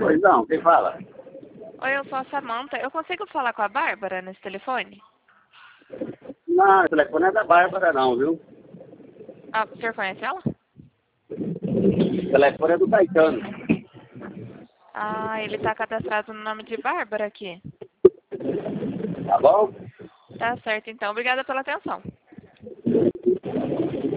Pois não, quem fala? Oi, eu sou a Samanta. Eu consigo falar com a Bárbara nesse telefone? Não, o telefone é da Bárbara não, viu? Ah, o senhor conhece ela? O telefone é do Caetano. Ah, ele tá cadastrado no nome de Bárbara aqui. Tá bom? Tá certo, então. Obrigada pela atenção.